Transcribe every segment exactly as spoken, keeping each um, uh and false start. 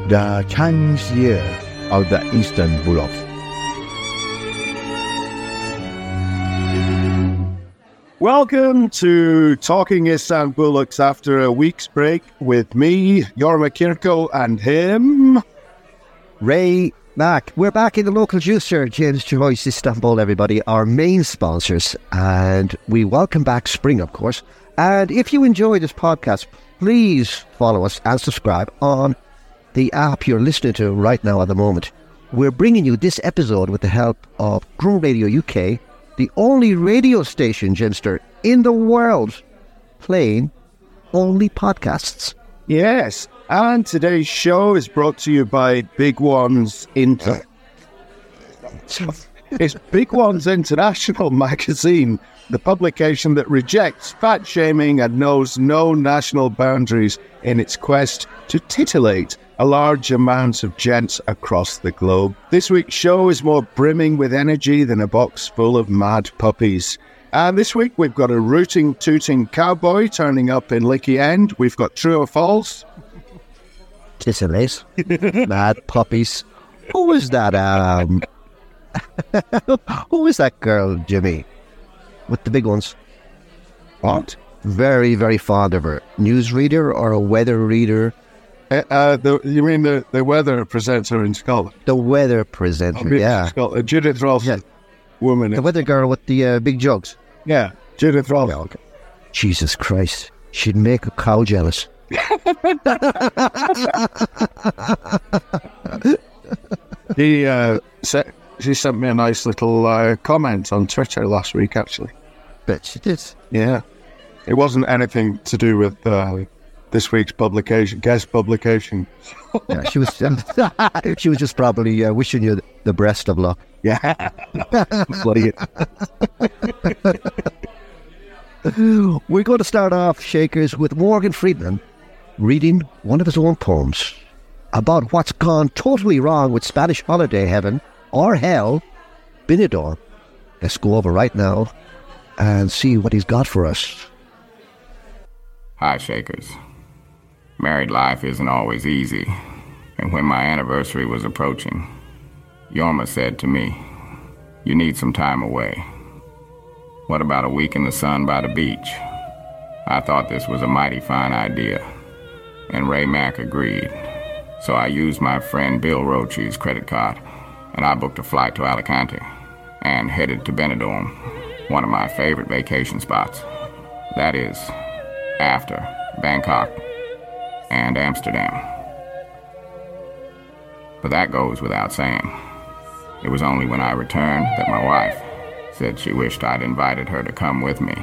the Chinese Year of the Eastern Bullock. Welcome to Talking Eastern Bullocks after a week's break with me, Jorma Kirko, and him, Ray Mack. We're back in the local juicer, James Joyce Istanbul, everybody, our main sponsors, and we welcome back spring, of course. And if you enjoy this podcast, please follow us and subscribe on the app you're listening to right now at the moment. We're bringing you this episode with the help of Groom Radio U K, the only radio station, Jimster, in the world playing only podcasts. Yes, and today's show is brought to you by Big Ones Inter. It's Big Ones International magazine, the publication that rejects fat shaming and knows no national boundaries in its quest to titillate a large amount of gents across the globe. This week's show is more brimming with energy than a box full of mad puppies. And this week we've got a rooting, tooting cowboy turning up in Licky End. We've got true or false. Titillate. Mad puppies. Who is that? Um, who is that girl, Jimmy? With the big ones. What? Very, very fond of her. Newsreader or a weather reader? Uh, uh, the, you mean the, the weather presenter in Scotland? The weather presenter, oh, yeah. Scotland. Judith Ralston. Yeah. Woman. The weather girl with the uh, big jugs. Yeah, Judith Ralston. Yeah, okay. Jesus Christ. She'd make a cow jealous. he, uh, se- she sent me a nice little uh, comment on Twitter last week, actually. Bet she did. Yeah. It wasn't anything to do with uh, this week's publication, guest publication. Yeah, she was she was just probably uh, wishing you the best of luck. Yeah. Bloody it. We're going to start off, Shakers, with Morgan Freeman reading one of his own poems about what's gone totally wrong with Spanish holiday heaven or hell, Benidorm. Let's go over right now and see what he's got for us. Hi, Shakers. Married life isn't always easy, and when my anniversary was approaching, Jorma said to me, "You need some time away. What about a week in the sun by the beach?" I thought this was a mighty fine idea, and Ray Mack agreed. So I used my friend Bill Roche's credit card, and I booked a flight to Alicante and headed to Benidorm, one of my favorite vacation spots. That is, after Bangkok and Amsterdam. But that goes without saying. It was only when I returned that my wife said she wished I'd invited her to come with me.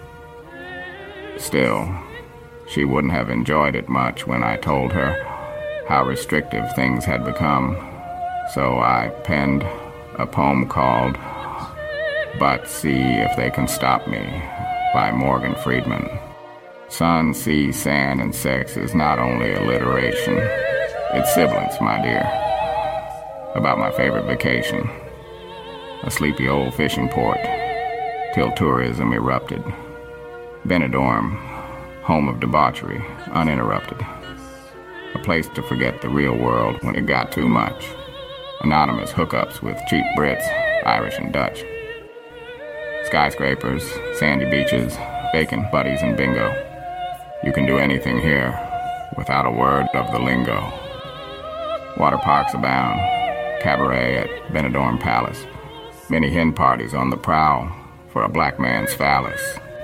Still, she wouldn't have enjoyed it much when I told her how restrictive things had become, so I penned a poem called But See If They Can Stop Me by Morgan Freeman. Sun, sea, sand, and sex is not only alliteration, it's sibilance, my dear. About my favorite vacation, a sleepy old fishing port, till tourism erupted. Benidorm, home of debauchery, uninterrupted. A place to forget the real world when it got too much. Anonymous hookups with cheap Brits, Irish and Dutch. Skyscrapers, sandy beaches, bacon buddies, and bingo. You can do anything here without a word of the lingo. Water parks abound, cabaret at Benidorm Palace. Many hen parties on the prowl for a black man's phallus.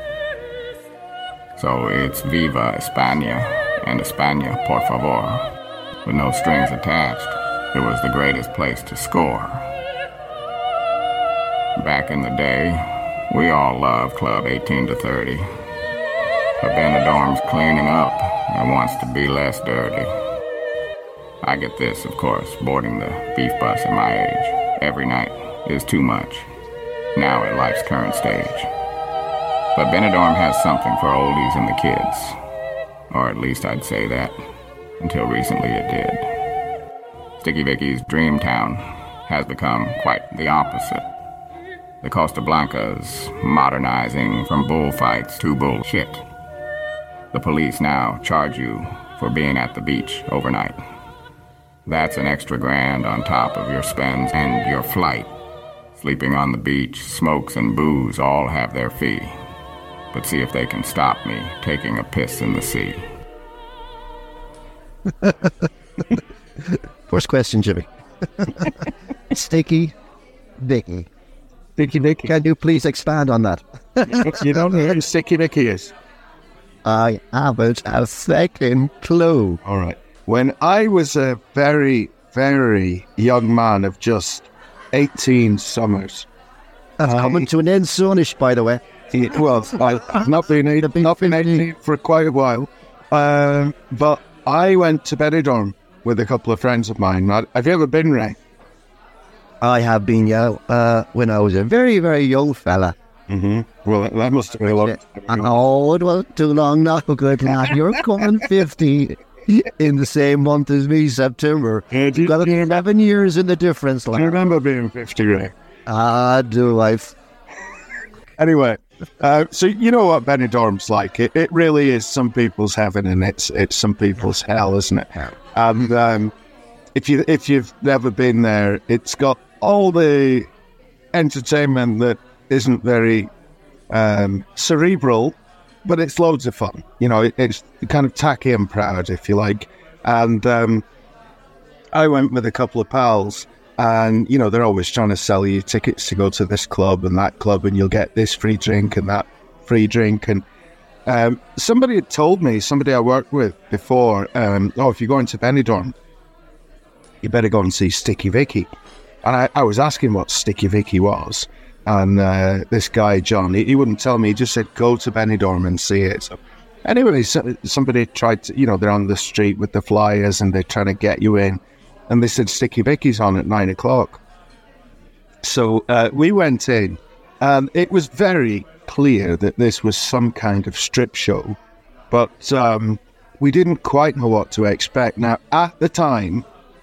So it's Viva España and España, por favor. With no strings attached, it was the greatest place to score. Back in the day, we all loved Club eighteen to thirty. But Benidorm's cleaning up and wants to be less dirty. I get this, of course, boarding the beef bus at my age every night is too much, now at life's current stage. But Benidorm has something for oldies and the kids. Or at least I'd say that, until recently it did. Sticky Vicky's dream town has become quite the opposite. The Costa Blanca's modernizing from bullfights to bullshit. The police now charge you for being at the beach overnight. That's an extra grand on top of your spends and your flight. Sleeping on the beach, smokes and booze all have their fee. But see if they can stop me taking a piss in the sea. First question, Jimmy. Sticky Vicky. Sticky Vicky. Can you please expand on that? You don't know who Sticky Vicky is? I haven't a second clue. All right. When I was a very, very young man of just eighteen summers. That's I, coming to an end soonish, by the way. It was. I've not been, eighteen, not been eighteen for quite a while. Um, but I went to Benidorm with a couple of friends of mine. Have you ever been, Ray? I have been, yeah, uh, when I was a very, very young fella. Mm-hmm. Well, that must have been a long time. Oh, it wasn't too long now, good lad. You're coming fifty in the same month as me, September. Yeah, do, You've got eleven years in the difference, lad. I remember being fifty, Ray. Ah, do I? Anyway, uh, so you know what Benidorm's like. It, it really is some people's heaven and it's it's some people's hell, isn't it? And um, if you if you've never been there, it's got all the entertainment that isn't very um, cerebral, but it's loads of fun. You know, it, it's kind of tacky and proud, if you like. And um, I went with a couple of pals. And, you know, they're always trying to sell you tickets to go to this club and that club, and you'll get this free drink and that free drink. And um, somebody had told me, somebody I worked with before, um, oh, if you're going to Benidorm, you better go and see Sticky Vicky. And I, I was asking what Sticky Vicky was. And uh, this guy, John, he, he wouldn't tell me. He just said, go to Benidorm and see it. So anyway, so, somebody tried to, you know, they're on the street with the flyers and they're trying to get you in. And they said Sticky Vicky's on at nine o'clock. So uh, we went in, and it was very clear that this was some kind of strip show, but um, we didn't quite know what to expect. Now, at the time,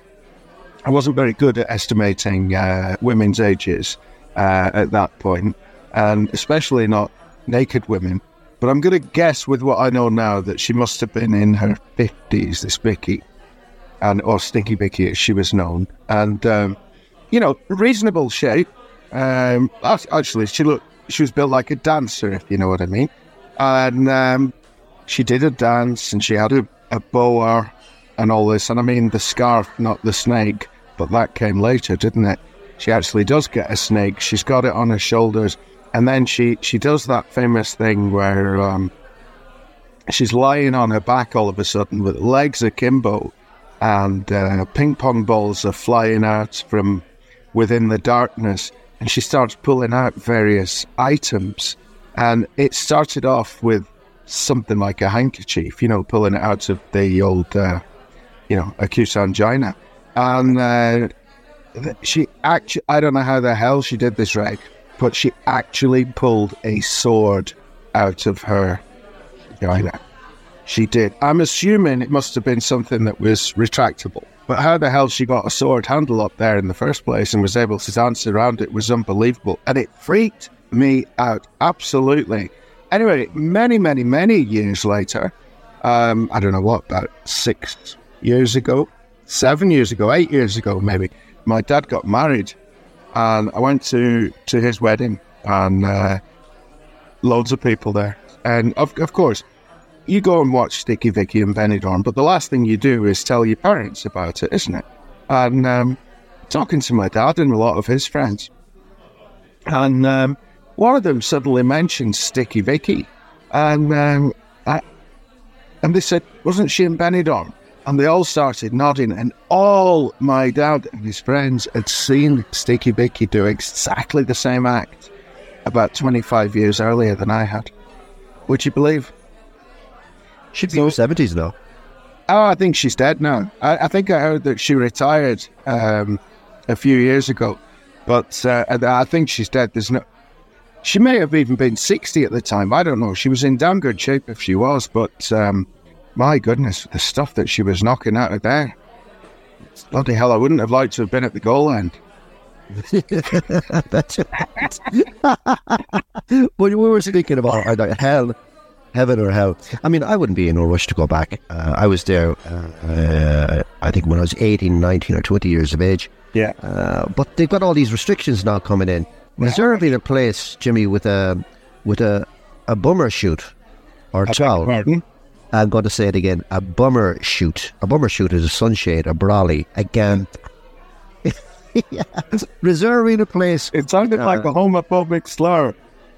I wasn't very good at estimating uh, women's ages uh, at that point, and especially not naked women. But I'm going to guess with what I know now that she must have been in her fifties, this Vicky. And or Sticky Vicky, as she was known, and um, you know, reasonable shape. Um, actually, she looked, she was built like a dancer, if you know what I mean. And um, she did a dance, and she had a, a boa and all this. And I mean, the scarf, not the snake, but that came later, didn't it? She actually does get a snake. She's got it on her shoulders, and then she she does that famous thing where um, she's lying on her back all of a sudden with legs akimbo. And uh, ping pong balls are flying out from within the darkness, and she starts pulling out various items. And it started off with something like a handkerchief, you know, pulling it out of the old, uh, you know, acute angina. And uh, she actually, I don't know how the hell she did this, Reg, but she actually pulled a sword out of her vagina. She did. I'm assuming it must have been something that was retractable. But how the hell she got a sword handle up there in the first place and was able to dance around it was unbelievable. And it freaked me out. Absolutely. Anyway, many, many, many years later, um, I don't know what, about six years ago, seven years ago, eight years ago maybe, my dad got married. And I went to, to his wedding, and uh, loads of people there. And of, of course, you go and watch Sticky Vicky and Benidorm, but the last thing you do is tell your parents about it, isn't it? And um, talking to my dad and a lot of his friends, and um, one of them suddenly mentioned Sticky Vicky, and um, I, and they said, wasn't she in Benidorm? And they all started nodding, and all my dad and his friends had seen Sticky Vicky do exactly the same act about twenty-five years earlier than I had. Would you believe? She'd be in her seventies now. Oh, I think she's dead now. I, I think I heard that she retired um, a few years ago, but uh, I think she's dead. There's no. She may have even been sixty at the time. I don't know. She was in damn good shape if she was, but um, my goodness, the stuff that she was knocking out of there. Bloody hell, I wouldn't have liked to have been at the goal end. That's right. But we were speaking about uh, hell. heaven or hell. I mean, I wouldn't be in no rush to go back. Uh, I was there, uh, I think, when I was eighteen, nineteen or twenty years of age. Yeah. Uh, but they've got all these restrictions now coming in. Reserving a place, Jimmy, with a with a, a bummer shoot or towel. Pardon? I'm going to say it again. A bummer shoot. A bummer shoot is a sunshade, a brolly, a gant. Yeah. Reserving a place. It sounded uh, like a homophobic slur.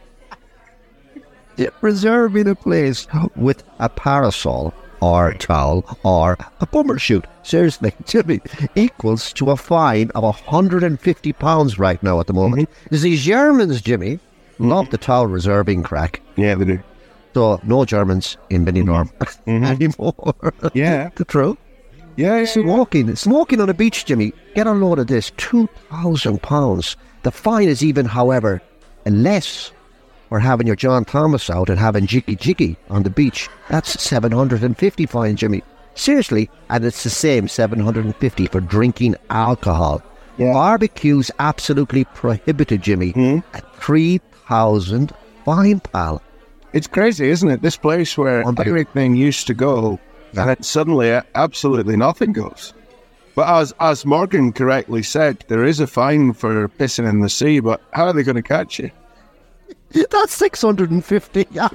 Yeah, reserving a place with a parasol or towel or a bummer shoot. Seriously, Jimmy, equals to a fine of one hundred fifty pounds right now at the moment. Mm-hmm. These Germans, Jimmy, mm-hmm. love the towel reserving crack. Yeah, they do. So, no Germans in Benidorm mm-hmm. anymore. Yeah. The truth. Yeah, yeah, smoking, yeah. Smoking on a beach, Jimmy. Get a load of this. two thousand pounds. The fine is even, however, less for having your John Thomas out and having jiggy jiggy on the beach. That's seven hundred fifty fine, Jimmy. Seriously. And it's the same seven hundred fifty for drinking alcohol. Yeah. Barbecue's absolutely prohibited, Jimmy. Mm. At three thousand fine, pal. It's crazy, isn't it? This place where everything used to go, yeah. and then suddenly absolutely nothing goes. But as as Morgan correctly said, there is a fine for pissing in the sea, but how are they going to catch you? That's six hundred fifty. But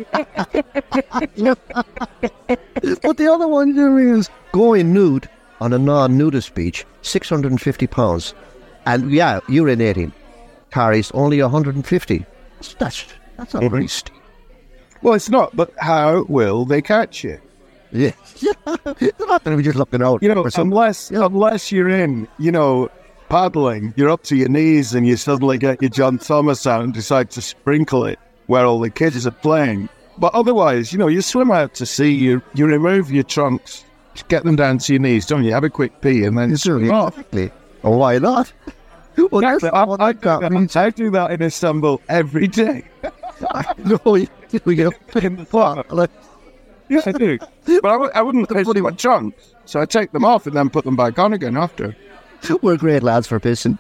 the other one there is going nude on a non-nudist beach, six hundred fifty pounds. And yeah, urinating carries only one hundred fifty. That's, that's not mm-hmm. very steep. Well, it's not, but how will they catch you? Yeah, they're not going to be just looking out. You know, unless, yeah. unless you're in, you know, paddling, you're up to your knees and you suddenly get your John Thomas out and decide to sprinkle it where all the kids are playing. But otherwise, you know, you swim out to sea, you you remove your trunks, get them down to your knees, don't you? Have a quick pee and then you swim off. Exactly. Or why not? Well, exactly. I, I, I, do that. I do that in Istanbul every day. No, we get in the park. Like, yeah, I do. But I, w- I wouldn't piss my trunks, so I take them off and then put them back on again after. We're great lads for pissing.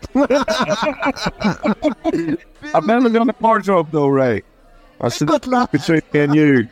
I've never done a part job though, Ray. I said between me and you.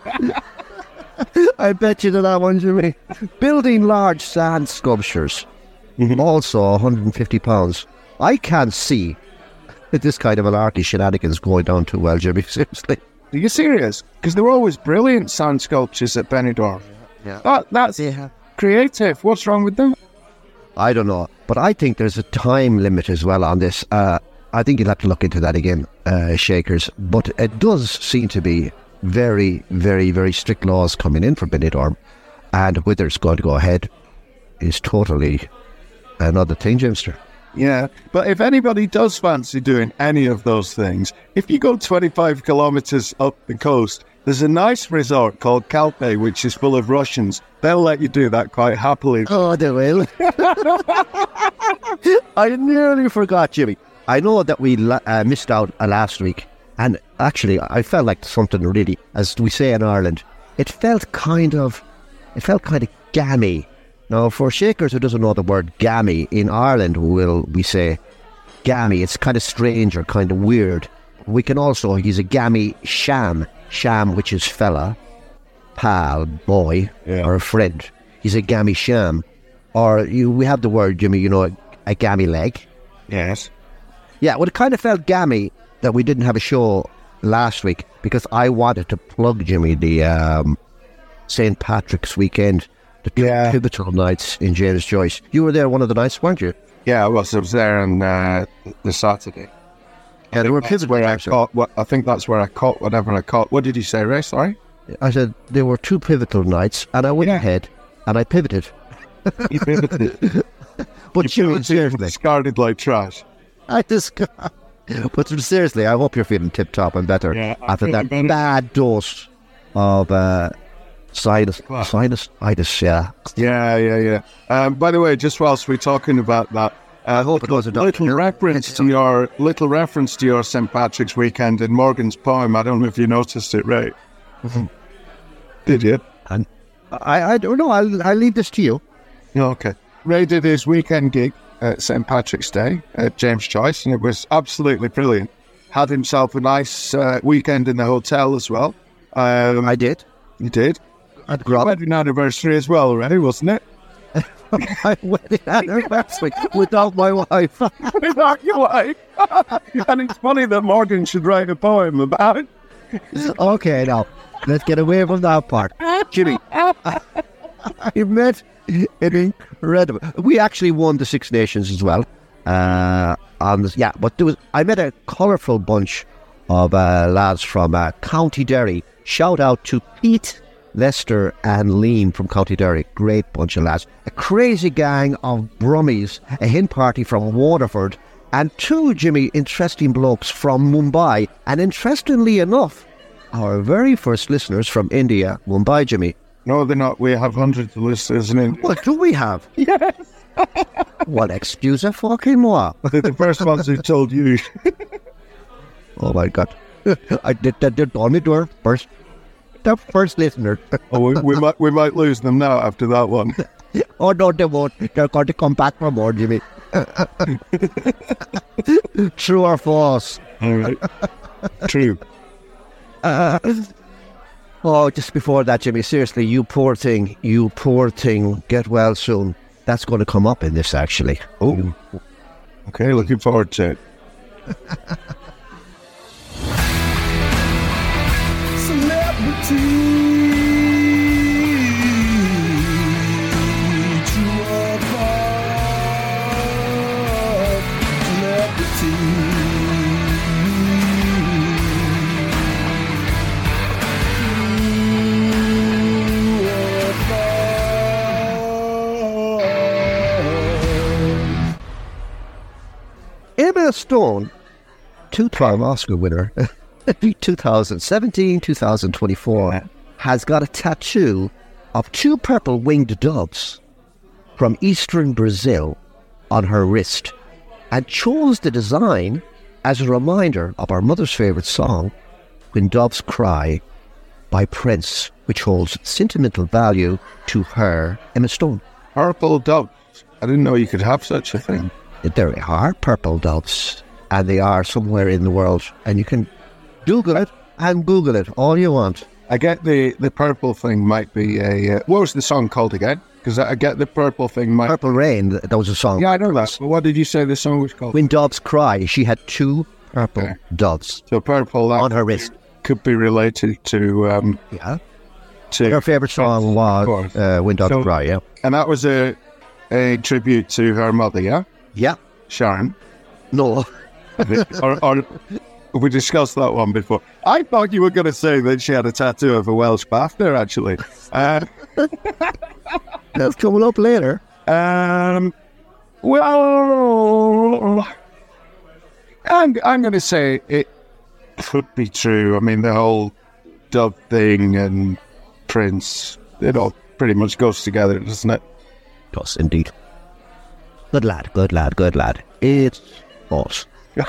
I bet you to that one, Jimmy. Building large sand sculptures, mm-hmm. also one hundred fifty pounds. I can't see this kind of malarkey shenanigans going down too well, Jimmy. Seriously. Are you serious? Because there were always brilliant sand sculptures at Benidorm. Yeah. That, that's yeah. creative. What's wrong with them? I don't know. But I think there's a time limit as well on this. Uh, I think you'll have to look into that again, uh, Shakers. But it does seem to be very, very, very strict laws coming in for Benidorm. And whether it's going to go ahead is totally another thing, Jimster. Yeah, but if anybody does fancy doing any of those things, if you go twenty-five kilometres up the coast, there's a nice resort called Calpe, which is full of Russians. They'll let you do that quite happily. Oh, they will. I nearly forgot, Jimmy. I know that we uh, missed out uh, last week, and actually I felt like something really, as we say in Ireland, it felt kind of, it felt kind of gammy. Now, for Shakers who doesn't know the word gammy, in Ireland will we say gammy. It's kind of strange or kind of weird. We can also use a gammy sham. Sham, which is fella, pal, boy, yeah. or a friend. He's a gammy sham. Or you, we have the word, Jimmy, you know, a, a gammy leg. Yes. Yeah, well, it kind of felt gammy that we didn't have a show last week because I wanted to plug, Jimmy, the um, Saint Patrick's weekend. The two yeah. pivotal nights in James Joyce. You were there one of the nights, weren't you? Yeah, I was. I was there on uh, the Saturday. Yeah, there were pivotal where nights. I caught. What I think that's where I caught whatever I caught. What did you say, Ray? Sorry. I said there were two pivotal nights, and I went yeah. ahead and I pivoted. You pivoted, but you you seriously discarded like trash. I discard. But seriously, I hope you're feeling tip top and better yeah, after that better. bad dose of. Uh, Sinus, wow. sinus, itis, yeah. Yeah, yeah, yeah. Um, by the way, just whilst we're talking about that, uh, little, little reference to your little reference to your Saint Patrick's weekend in Morgan's poem. I don't know if you noticed it, Ray. Mm-hmm. Did you? And I, I don't know. I'll, I'll leave this to you. Okay. Ray did his weekend gig at Saint Patrick's Day at James Joyce, and it was absolutely brilliant. Had himself a nice uh, weekend in the hotel as well. Um, I did. you did. At Grub. Wedding anniversary as well, already, wasn't it? My wedding anniversary without my wife. Without your wife. And it's funny that Morgan should write a poem about it. Okay, now, let's get away from that part. Jimmy, I met an incredible... We actually won the Six Nations as well. Uh, on this, yeah, but there was, I met a colourful bunch of uh, lads from uh, County Derry. Shout out to Pete, Lester and Liam from County Derry. Great bunch of lads. A crazy gang of Brummies, a hen party from Waterford, and two, Jimmy, interesting blokes from Mumbai. And interestingly enough, our very first listeners from India, Mumbai, Jimmy. No, they're not. We have hundreds of listeners in India. What do we have? Yes. What excuse a fucking moi? They're the first ones who told you. Oh my God. I did that did on me door first. The first listener. Oh, we, we might we might lose them now after that one. Oh no, they won't. They're going to come back for more, Jimmy. True or false? All right. True. Uh, oh, just before that, Jimmy, seriously, you poor thing, you poor thing, get well soon. That's going to come up in this, actually. Oh, okay, looking forward to it. Celebrity. Emma Stone, two-time Oscar winner, twenty seventeen, twenty twenty-four, has got a tattoo of two purple winged doves from eastern Brazil on her wrist, and chose the design as a reminder of our mother's favourite song, When Doves Cry, by Prince, which holds sentimental value to her, Emma Stone. Purple doves. I didn't know you could have such a thing. There are purple doves, and they are somewhere in the world, and you can Google it and Google it all you want. I get the, the purple thing might be a... Uh, what was the song called again? Because I get the purple thing might... Purple Rain, that was a song. Yeah, I know that. But what did you say the song was called? When Doves Cry. She had two purple okay. doves. So purple... on her wrist. Could be related to... Um, yeah. To her favourite song was uh, When Doves so, Cry, yeah. And that was a a tribute to her mother, yeah? Yeah. Sharon? No. or, or we discussed that one before. I thought you were going to say that she had a tattoo of a Welsh Bafta, actually. Uh, That's coming up later. Um, well, I'm, I'm going to say it could be true. I mean, the whole dove thing and Prince, it all pretty much goes together, doesn't it? Does indeed. Good lad, good lad, good lad. It's false.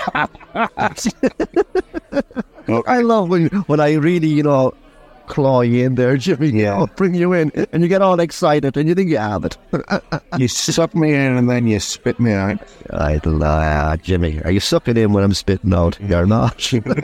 I love when when I really, you know, claw you in there, Jimmy. Yeah. Bring you in, and you get all excited, and you think you have it. You suck me in, and then you spit me out. I uh, Jimmy, are you sucking in when I'm spitting out? You're not.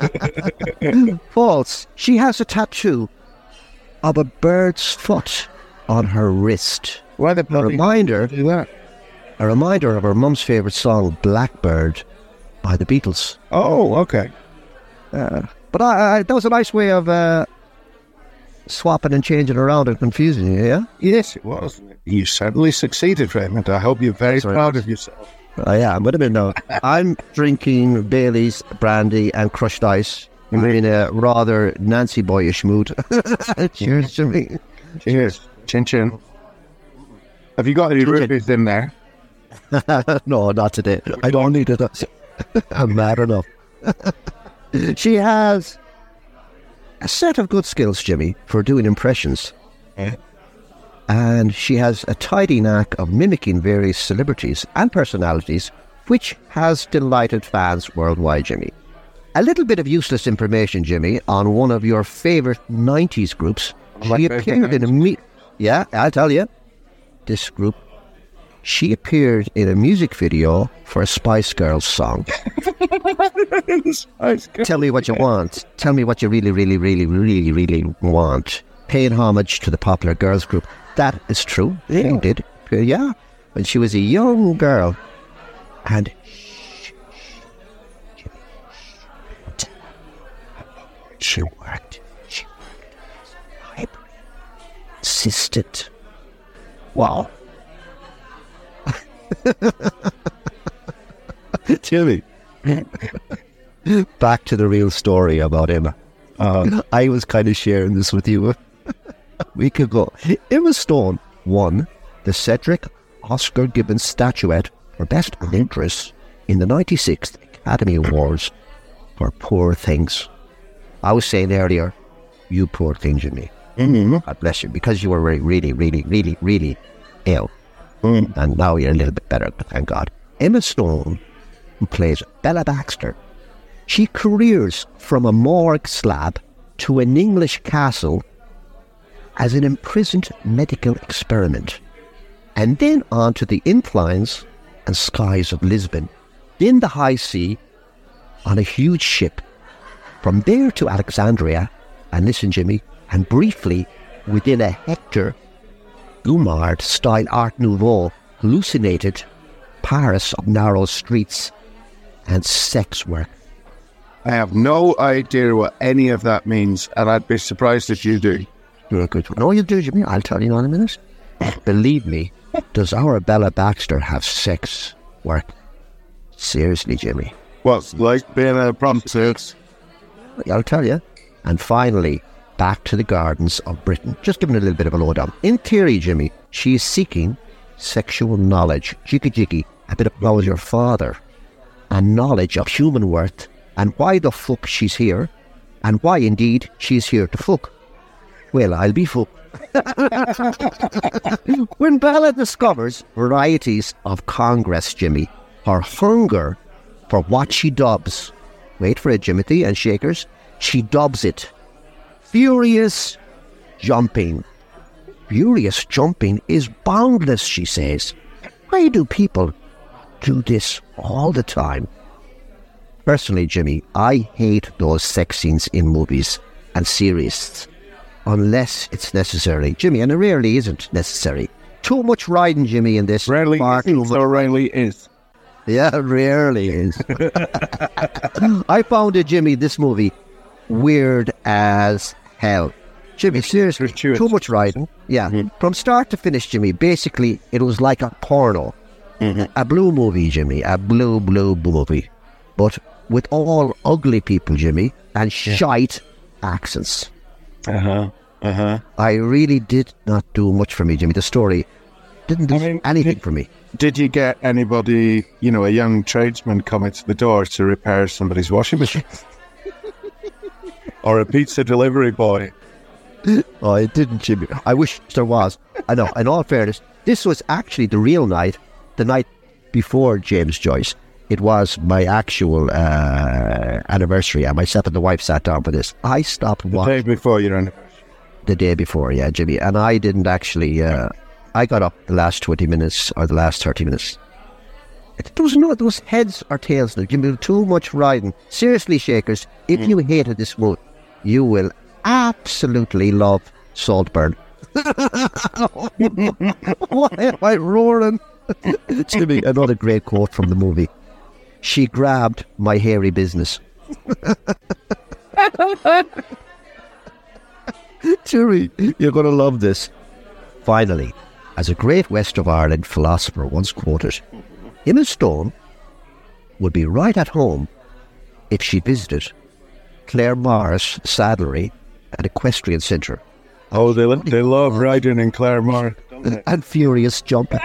False. She has a tattoo of a bird's foot on her wrist. Why the bloody reminder? Do that? A reminder of her mum's favourite song, Blackbird, by the Beatles. Oh, okay. Uh, but I, I, that was a nice way of uh, swapping and changing around and confusing you, yeah? Yes, it was. You certainly succeeded, Raymond. I hope you're very Sorry. proud of yourself. I am. Wait a minute now. I'm drinking Bailey's, brandy and crushed ice. I'm in a rather Nancy boyish mood. Cheers, Jimmy. Cheers. Chin chin. Have you got any rubies in there? No, not today. I don't need it. I'm mad enough. She has a set of good skills, Jimmy, for doing impressions. Yeah. And she has a tidy knack of mimicking various celebrities and personalities, which has delighted fans worldwide, Jimmy. A little bit of useless information, Jimmy, on one of your favourite nineties groups. She appeared in a meet. Yeah, I'll tell you. This group she appeared in a music video for a Spice Girls song. Spice Girls. Tell me what you want. Tell me what you really, really, really, really, really want. Paying homage to the popular girls group. That is true. Yeah. She did. Yeah. When she was a young girl. And she worked. She worked as a library assistant. Wow. Jimmy. Back to the real story about Emma. Uh, I was kind of sharing this with you a week ago. Emma Stone won the Cedric Oscar Gibbons statuette for Best Actress in the ninety-sixth Academy Awards for Poor Things. I was saying earlier, you poor thing, Jimmy. Mm-hmm. God bless you, because you were really, really, really, really, really ill. Mm. And now you're a little bit better, thank God. Emma Stone, who plays Bella Baxter, she careers from a morgue slab to an English castle as an imprisoned medical experiment, and then on to the inclines and skies of Lisbon, then the high sea on a huge ship, from there to Alexandria, and listen, Jimmy, and briefly within a Hector Gumard-style Art Nouveau hallucinated Paris of narrow streets and sex work. I have no idea what any of that means, and I'd be surprised if you do. You're a good one. No, you do, Jimmy. I'll tell you in a minute. Believe me, does our Bella Baxter have sex work? Seriously, Jimmy. What's like being a prostitute? I'll tell you. And finally, back to the gardens of Britain. Just giving a little bit of a lowdown. In theory, Jimmy, she is seeking sexual knowledge. Jiggy jiggy. A bit of know your father. And knowledge of human worth. And why the fuck she's here. And why, indeed, she's here to fuck. Well, I'll be fuck. When Bella discovers varieties of Congress, Jimmy, her hunger for what she dubs, wait for it, Jimothy and Shakers, she dubs it furious jumping. Furious jumping is boundless, she says. Why do people do this all the time? Personally, Jimmy, I hate those sex scenes in movies and series, unless it's necessary. Jimmy, and it rarely isn't necessary. Too much riding, Jimmy, in this. Rarely is, so rarely is. Yeah, rarely is. I found it, Jimmy, this movie, weird as hell. Jimmy, seriously, too much riding. Yeah, mm-hmm. From start to finish, Jimmy, basically, it was like a porno. Mm-hmm. A blue movie, Jimmy, a blue, blue movie. But with all ugly people, Jimmy, and yeah. shite accents. Uh-huh, uh-huh. I really did not do much for me, Jimmy. The story didn't do I mean, anything did, for me. Did you get anybody, you know, a young tradesman coming to the door to repair somebody's washing machine? Or a pizza delivery boy? Oh, I didn't, Jimmy. I wish there was. I know, in all fairness, this was actually the real night, the night before James Joyce. It was my actual uh, anniversary, and myself and the wife sat down for this. I stopped watching. The day before your anniversary? The day before, yeah, Jimmy. And I didn't actually... Uh, I got up the last twenty minutes, or the last thirty minutes. There was no... There was heads or tails now, Jimmy. Too much riding. Seriously, Shakers, if mm. you hated this movie, you will absolutely love Saltburn. Why am I roaring? Jimmy, another great quote from the movie. She grabbed my hairy business. Jimmy, you're going to love this. Finally, as a great West of Ireland philosopher once quoted, Emma Stone would be right at home if she visited Claire Morris Saddlery and Equestrian Centre. Oh, they, they love riding in Claire Morris, don't they? And furious jumping.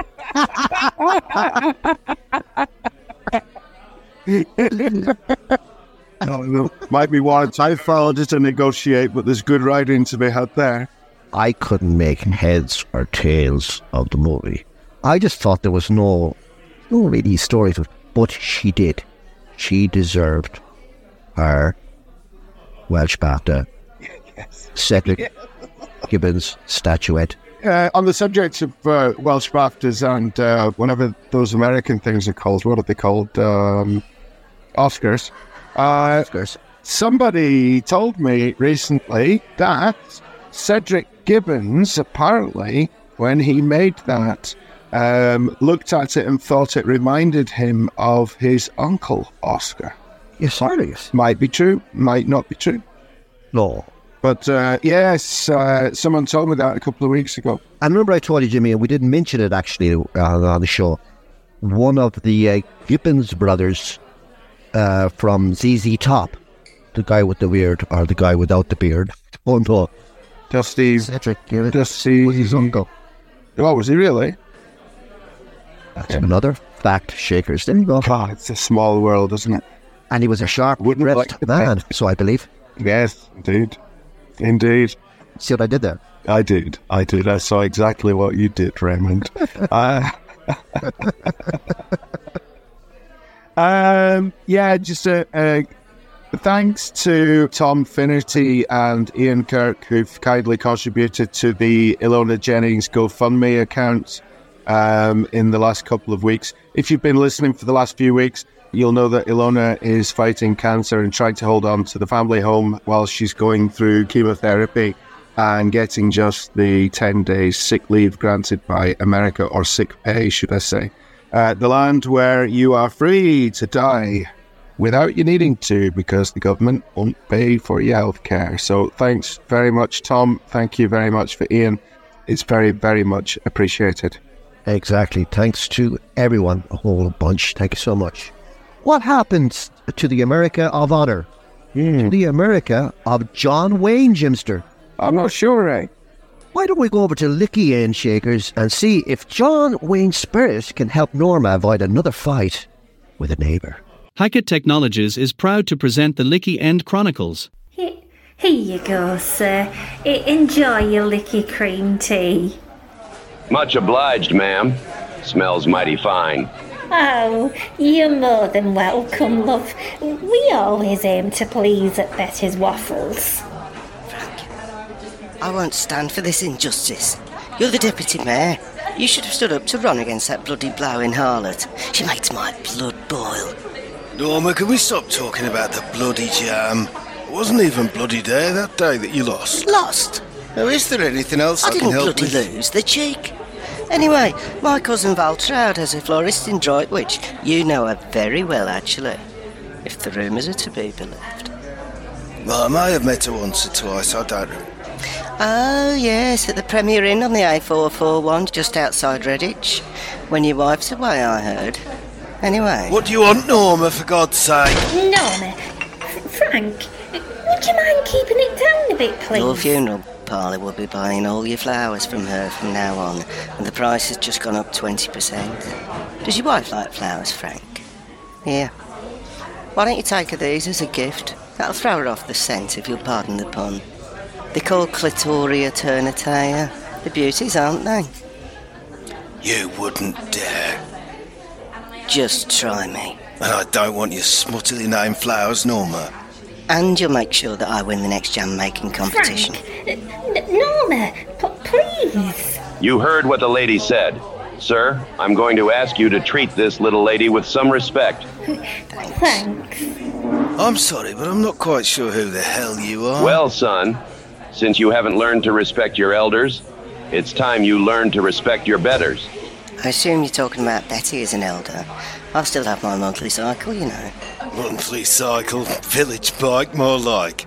No, might be once I followed it to negotiate, but there's good riding to be had there. I couldn't make heads or tails of the movie. I just thought there was no, no really story to it. But she did. She deserved her Welsh BAFTA. Yes. Cedric yes. Gibbons statuette. uh, on the subject of uh, Welsh BAFTAs and uh, whatever those American things are called, what are they called? Um, Oscars. Uh, Oscars. Somebody told me recently that Cedric Gibbons, apparently, when he made that, um, looked at it and thought it reminded him of his uncle, Oscar. You're serious? Might be true, might not be true. No. But uh, yes, uh, someone told me that a couple of weeks ago. I remember I told you, Jimmy, and we didn't mention it actually uh, on the show. One of the uh, Gibbons brothers uh, from Z Z Top, the guy with the beard, or the guy without the beard. Oh no. Dusty. Cedric Gibbons Dusty. was his uncle. Oh, was he really? That's another fact, Shakers. There you go. Oh, it's a small world, isn't it? And he was a sharp, Wouldn't dressed like to man, think. so I believe. Yes, indeed. Indeed. See what I did there? I did. I did. I saw exactly what you did, Raymond. uh, um, yeah, just a, a thanks to Tom Finnerty and Ian Kirk, who've kindly contributed to the Ilona Jennings GoFundMe account um, in the last couple of weeks. If you've been listening for the last few weeks, you'll know that Ilona is fighting cancer and trying to hold on to the family home while she's going through chemotherapy and getting just the ten days sick leave granted by America, or sick pay, should I say. Uh, the land where you are free to die without you needing to, because the government won't pay for your health care. So thanks very much, Tom. Thank you very much for Ian. It's very, very much appreciated. Exactly. Thanks to everyone, a whole bunch. Thank you so much. What happens to the America of Honor? Mm. To the America of John Wayne, Jimster? I'm not sure, eh? Why don't we go over to Licky End, Shakers, and see if John Wayne's spirit can help Norma avoid another fight with a neighbour. Hackett Technologies is proud to present the Licky End Chronicles. Here, here you go, sir. E- enjoy your Licky cream tea. Much obliged, ma'am. Smells mighty fine. Oh, you're more than welcome, love. We always aim to please at Betty's Waffles. I won't stand for this injustice. You're the deputy mayor. You should have stood up to Ron against that bloody blowing harlot. She makes my blood boil. Norma, can we stop talking about the bloody jam? It wasn't even bloody there that day that you lost. Lost? Now, is there anything else I, I can didn't help bloody with? lose the cheek. Anyway, my cousin Val Trout has a florist in Droitwich. You know her very well, actually, if the rumours are to be believed. Well, I may have met her once or twice, I don't know. Oh, yes, at the Premier Inn on the A four forty-one, just outside Redditch. When your wife's away, I heard. Anyway... What do you want, Norma, for God's sake? Norma, F- Frank, would you mind keeping it down a bit, please? Your funeral parlour will be buying all your flowers from her from now on, and the price has just gone up twenty percent. Does your wife like flowers, Frank? Here. Why don't you take her these as a gift? That'll throw her off the scent, if you'll pardon the pun. They're called Clitoria ternatea. They're beauties, aren't they? You wouldn't dare. Just try me. And I don't want your smuttily named flowers, Norma. And you'll make sure that I win the next jam-making competition. Frank, N- Norma, p- please. You heard what the lady said. Sir, I'm going to ask you to treat this little lady with some respect. Thanks. I'm sorry, but I'm not quite sure who the hell you are. Well, son, since you haven't learned to respect your elders, it's time you learn to respect your betters. I assume you're talking about Betty as an elder. I still have my monthly cycle, you know. Monthly cycle, village bike, more like.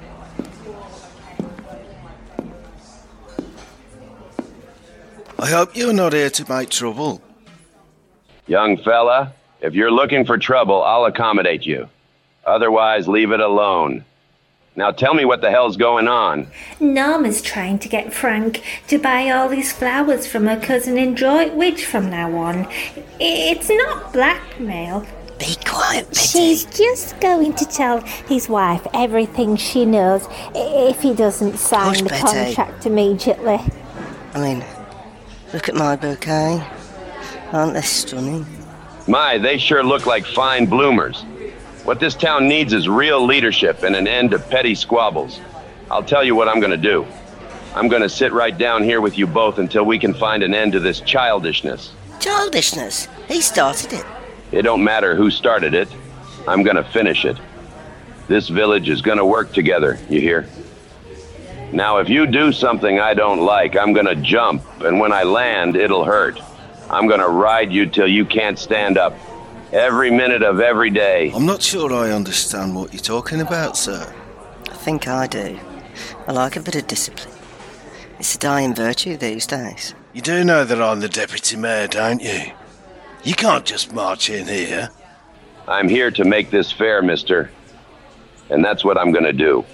I hope you're not here to make trouble. Young fella, if you're looking for trouble, I'll accommodate you. Otherwise, leave it alone. Now tell me what the hell's going on. Norma's trying to get Frank to buy all these flowers from her cousin in Droitwich from now on. It's not blackmail. Be quiet, Betty. She's just going to tell his wife everything she knows if he doesn't sign Hush, the Betty. contract immediately. I mean, look at my bouquet. Aren't they stunning? My, they sure look like fine bloomers. What this town needs is real leadership and an end to petty squabbles. I'll tell you what I'm gonna do. I'm gonna sit right down here with you both until we can find an end to this childishness. Childishness? He started it. It don't matter who started it. I'm gonna finish it. This village is gonna work together, you hear? Now, if you do something I don't like, I'm gonna jump, and when I land, it'll hurt. I'm gonna ride you till you can't stand up. Every minute of every day. I'm not sure I understand what you're talking about, sir. I think I do. I like a bit of discipline. It's a dying virtue these days. You do know that I'm the deputy mayor, don't you? You can't just march in here. I'm here to make this fair, mister. And that's what I'm gonna do.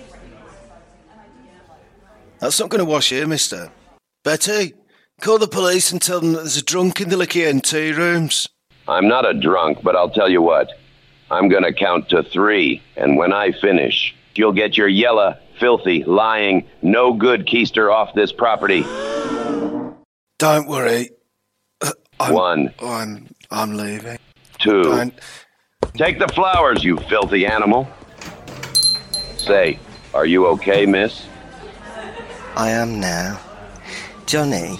That's not going to wash here, mister. Betty, call the police and tell them that there's a drunk in the Licky End tea rooms. I'm not a drunk, but I'll tell you what. I'm gonna count to three, and when I finish, you'll get your yellow, filthy, lying, no good keister off this property. Don't worry. Uh, I'm, One. I'm, I'm leaving. Two. Don't. Take the flowers, you filthy animal. Say, are you okay, miss? I am now. Johnny.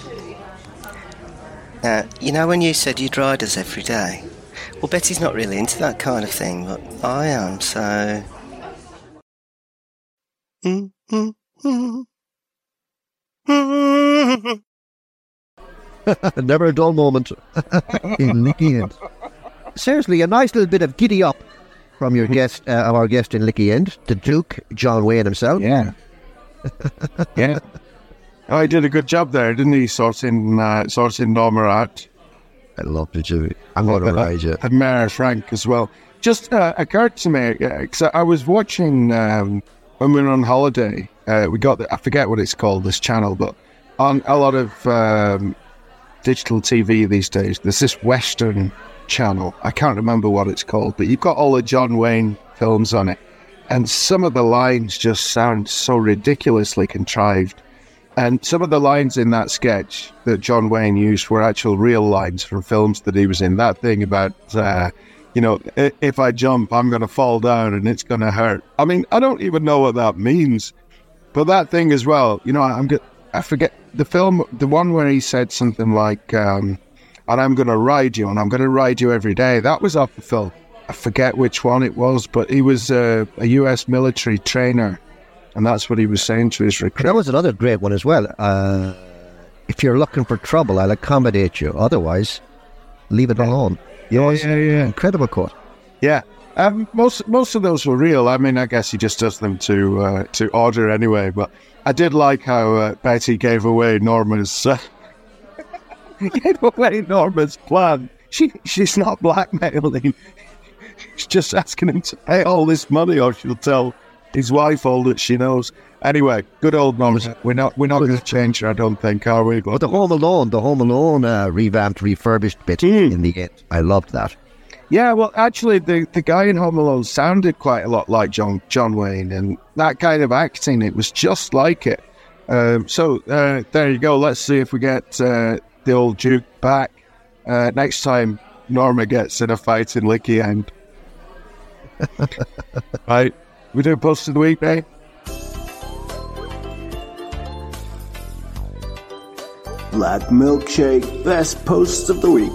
Now, you know when you said you'd ride us every day? Well, Betty's not really into that kind of thing, but I am, so... Never a dull moment in Licky End. Seriously, a nice little bit of giddy up from your guest, uh, of our guest in Licky End, the Duke, John Wayne himself. Yeah. Yeah. Oh, he did a good job there, didn't he? Sorting, uh, sorting Norma out. I loved it, Jimmy. I'm going to ride you. And Mayor Frank as well. Just uh, occurred to me, because uh, I was watching, um, when we were on holiday, uh, we got, the, I forget what it's called, this channel, but on a lot of um, digital T V these days, there's this Western channel. I can't remember what it's called, but you've got all the John Wayne films on it. And some of the lines just sound so ridiculously contrived. And some of the lines in that sketch that John Wayne used were actual real lines from films that he was in. That thing about, uh, you know, if I jump, I'm going to fall down and it's going to hurt. I mean, I don't even know what that means. But that thing as well, you know, I'm go- I forget the film, the one where he said something like, um, and I'm going to ride you and I'm going to ride you every day. That was off the film. I forget which one it was, but he was uh, a U S military trainer. And that's what he was saying to his recruit. That was another great one as well. Uh, if you're looking for trouble, I'll accommodate you. Otherwise, leave it alone. Yeah, yeah, yeah. Incredible quote. Yeah. Um, most most of those were real. I mean, I guess he just does them to uh, to order anyway. But I did like how uh, Betty gave away Norma's uh, gave away Norma's plan. She she's not blackmailing. She's just asking him to pay all this money, or she'll tell his wife all that she knows. Anyway, good old Norma. We're not we're not going to change her, I don't think, are we? But the Home Alone, the Home Alone uh, revamped, refurbished bit mm. in the end. I loved that. Yeah, well, actually, the, the guy in Home Alone sounded quite a lot like John John Wayne, and that kind of acting, it was just like it. Um, so uh, there you go. Let's see if we get uh, the old Duke back uh, next time Norma gets in a fight in Licky End. Right. We do post of the week, eh? Black Milkshake Best Post of the Week.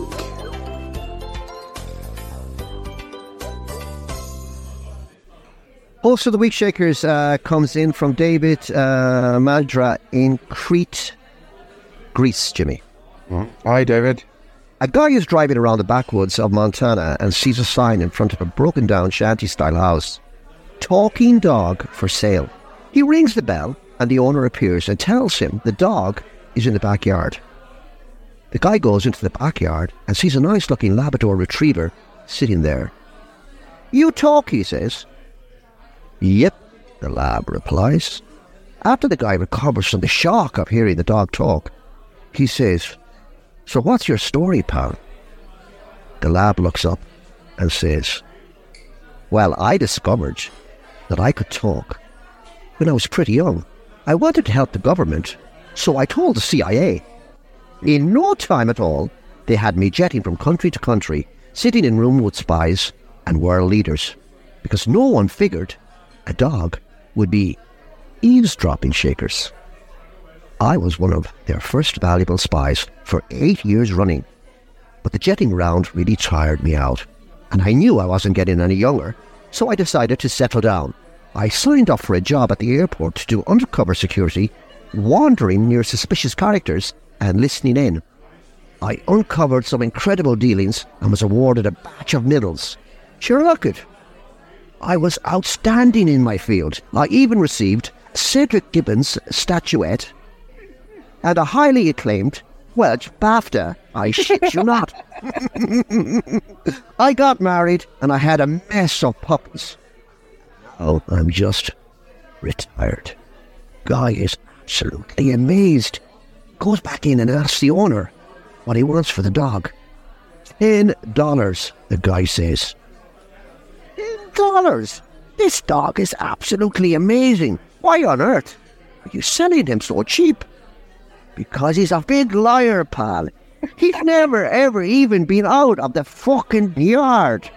Post of the Week, Shakers, uh, comes in from David uh, Madra in Crete, Greece, Jimmy. Mm. Hi, David. A guy is driving around the backwoods of Montana and sees a sign in front of a broken-down shanty-style house. Talking dog for sale. He rings the bell and the owner appears and tells him the dog is in the backyard. The guy goes into the backyard and sees a nice looking Labrador retriever sitting there. You talk, he says. Yep, the lab replies. After the guy recovers from the shock of hearing the dog talk, he says, so what's your story, pal? The lab looks up and says, well, I discovered that I could talk when I was pretty young. I wanted to help the government, so I told the C I A. In no time at all, they had me jetting from country to country, sitting in room with spies and world leaders, because no one figured a dog would be eavesdropping, Shakers. I was one of their first valuable spies for eight years running. But the jetting round really tired me out, and I knew I wasn't getting any younger, so I decided to settle down. I signed up for a job at the airport to do undercover security, wandering near suspicious characters and listening in. I uncovered some incredible dealings and was awarded a batch of medals. Sure, look it. I was outstanding in my field. I even received Cedric Gibbons statuette and a highly acclaimed Welsh BAFTA. I shit you not. I got married and I had a mess of puppies. Oh, I'm just retired. Guy is absolutely amazed. Goes back in and asks the owner what he wants for the dog. Ten dollars, the guy says. Ten dollars? This dog is absolutely amazing. Why on earth are you selling him so cheap? Because he's a big liar, pal. He's never, ever even been out of the fucking yard.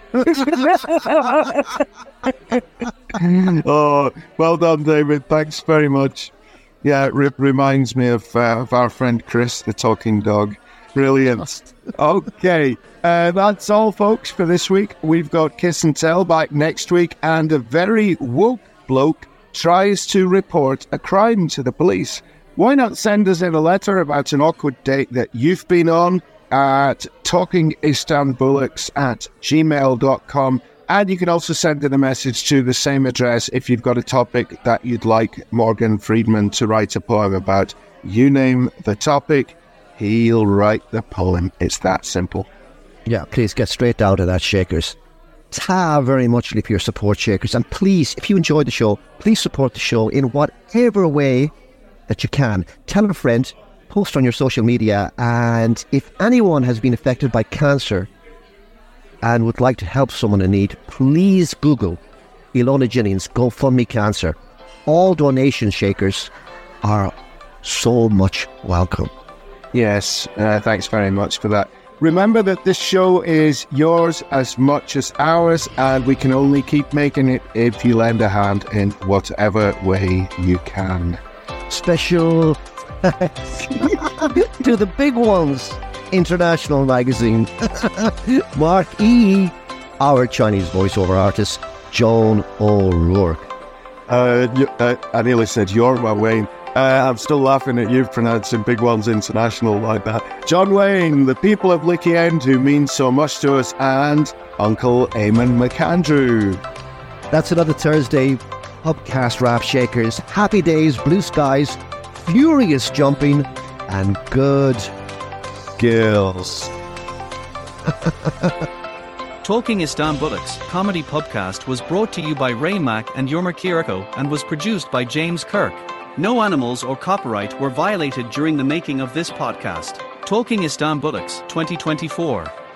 Oh, well done, David. Thanks very much. Yeah, it re- reminds me of, uh, of our friend Chris, the talking dog. Brilliant. Okay, uh, that's all, folks, for this week. We've got Kiss and Tell back next week, and a very woke bloke tries to report a crime to the police. Why not send us in a letter about an awkward date that you've been on at talkingistanbullocks at gmail dot com. And you can also send in a message to the same address if you've got a topic that you'd like Morgan Freeman to write a poem about. You name the topic, he'll write the poem. It's that simple. Yeah, please get straight down to that, Shakers. Ta very much for your support, Shakers. And please, if you enjoyed the show, please support the show in whatever way that you can. Tell a friend, post on your social media, and if anyone has been affected by cancer and would like to help someone in need, please Google Ilona Jennings GoFundMe Cancer. All donations, Shakers, are so much welcome. Yes, uh, thanks very much for that. Remember that this show is yours as much as ours, and we can only keep making it if you lend a hand in whatever way you can. Special to the big ones, International Magazine. Mark E., our Chinese voiceover artist, Joan O'Rourke. Uh, uh, I nearly said Yorma Wayne. Uh, I'm still laughing at you pronouncing Big Ones International like that. John Wayne, the people of Licky End who mean so much to us, and Uncle Eamon McAndrew. That's another Thursday Pubcast Rap, Shakers. Happy days, blue skies, furious jumping, and good girls. Talking Istanbulics comedy podcast was brought to you by Ray Mack and Yorma Kiriko and was produced by James Kirk. No animals or copyright were violated during the making of this podcast. Talking Istanbulics twenty twenty-four.